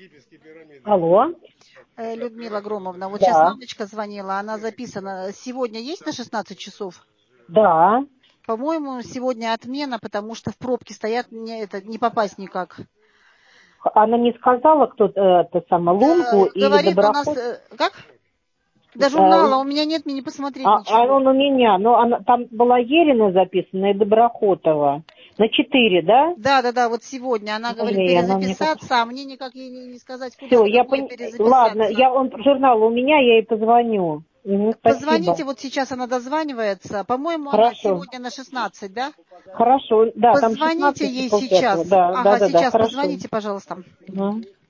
Алло. Людмила Громовна, вот Да. сейчас мамочка звонила, она записана. Сегодня есть на 16 часов? Да. По-моему, сегодня отмена, потому что в пробке стоят, не попасть никак. Она не сказала, кто это самое, Лунку или Говорит, у Доброход? нас... Как? До журнала у меня нет, мне не посмотреть ничего. Он у меня, но там была Ерина записана и Доброхотова. На 4, да? Да, вот сегодня. Она говорит перезаписаться, а мне никак ей не сказать, куда Все, я перезаписаться. Ладно, журнал у меня, я ей позвоню. Спасибо. Позвоните, вот сейчас она дозванивается. По-моему, она сегодня на 16, да? Хорошо, да, позвоните там 16 ей полпятого. сейчас. Да, Ага, сейчас хорошо. позвоните, пожалуйста. Угу.